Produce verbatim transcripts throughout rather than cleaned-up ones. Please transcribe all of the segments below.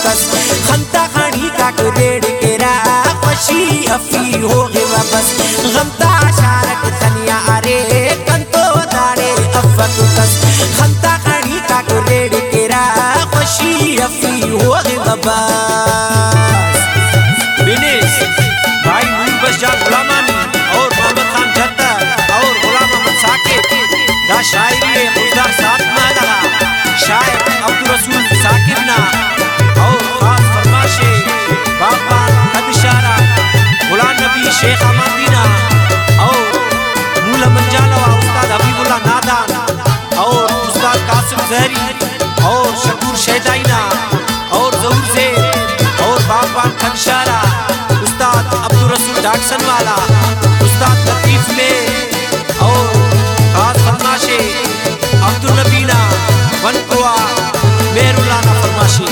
کس خنتا خانی کا کریڑ کے را خوشی افی ہو گے واپس غمتا شارک تنیا آرے کنتو داڑے افک کس خنتا خانی کا کریڑ کے را خوشی افی ہو گے واپس بینیس بھائی محبت جان غلامانی اور محمد خان جھتا اور غلام محمد ثاقب دا شاعری خوشدار ساتھ میں لگا شاعر عبدالرسول ثاقب نا اور خاص فرماشے باغبان خدشارہ غلام نبی شیخ آمدینہ اور مولا منجالوہ استاد حبیب اللہ نادان اور استاد قاسم زہری اور شکور شہدائینہ اور ظہور زید اور باغبان خدشارہ استاد عبدالرسول ڈاکسن والا استاد لطیف میں اور خاص فرماشے عبدالنبینہ ون کوا مہر اللہ نا فرماشی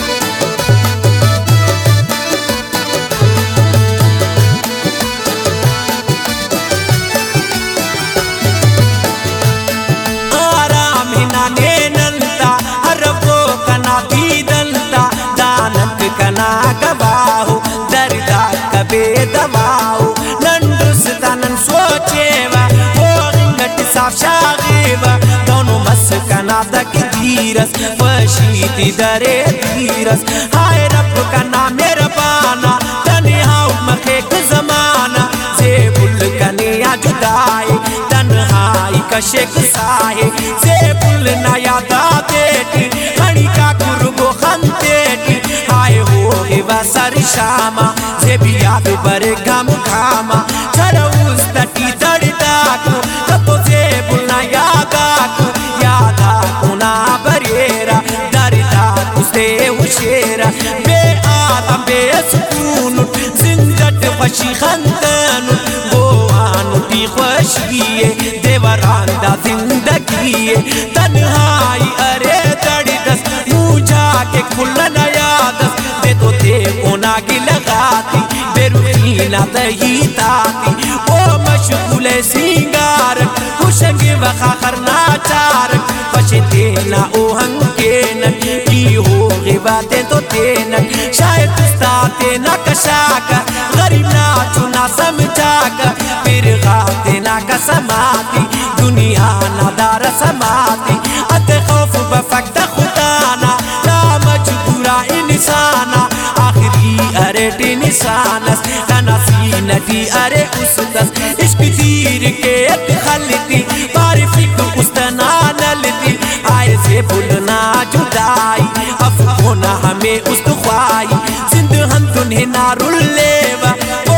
آرام ہنا نینلتا حرفو کنا دیدلتا دانت کنا گواہو دردہ کبے دواہو لنڈستانن سوچیوا ہوغنگٹ صاف شاغیوا دونوں مسکنا دک دیرس فشیتی درے دیرس ہائے رب کنا میرا بانا تنہاو مخیق زمانہ زیب الکنیا جدائی تنہائی کشک سائے زیب النیادا دیتی ہنی کا کرگو خندیتی ہائے ہوئے واسر شاما زیب یاد بر گم کھاما چھروز تٹی درداکو کبو زیب النیاداکو یاداکو نا بریرا درداکو سے وشیرا بے آدم بے سکون زندت خوشی خندن گوانو تی خوشیے دیوران دا زندگیے تنہائی ارے دردس موجا کے کھلن یادس دے تو تے اونا کی لگاتی بے روحینا دہی تاتی او مشغول سینگارک خوشنگ وخا خرنا چارک پشے تینا او ہنگینک کی ہو غیباتیں تو تینک شاید استا تینا کشاکا غریب نا چنا سمجھاکا پھر غاتینا کا سماتی دنیا نا دار سماتی ات خوف بفکت خدانا لا مجبورا انسانا آخری ارٹ انسانس ننسینتی ارے اسدس عشق تیر کے اتخلتی بارفک استنا نلتی آئے سے بلنا جدائی افقونا ہمیں استخوائی زند ہم تنہیں نارل لیوا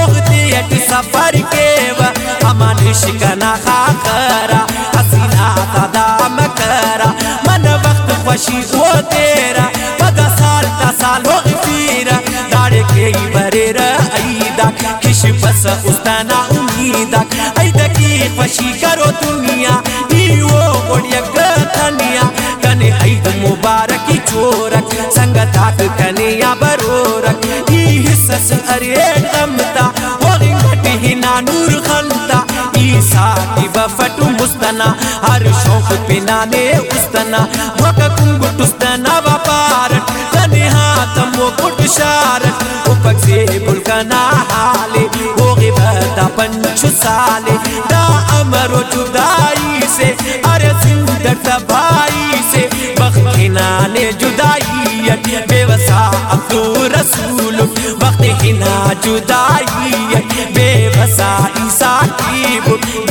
بغدیت سفر کیوا امان شکنا خاکرا حسینہ تدا مکرا من وقت خوشی وہ تیرا پدا سال تا سال ہو غفیرا داڑے کے برے رائیدہ کش بس استنا امیدہ ایدہ کی خوشی کرو دنیا ایوو گوڑیا گتھنیا کنے عید مبارکی چورک سنگتاک کنیا برورک ای حصص ارے غمتا وغنگٹ ہنا نور خلتا ای ساتی بفتو مستنا ہر شوق پنانے استنا وکا کنگٹ استنا وپارک تنہا تمو کٹ شارک اپک زیب الکنا حالے ہوگی بہتا پنچ سالے دا امر و جدائی سے ارے زندر تبائی سے وقت ہنانے جدائیت بے وسا عبدو رسول وقت ہنا جدائیت بے وسا عیسیٰ کی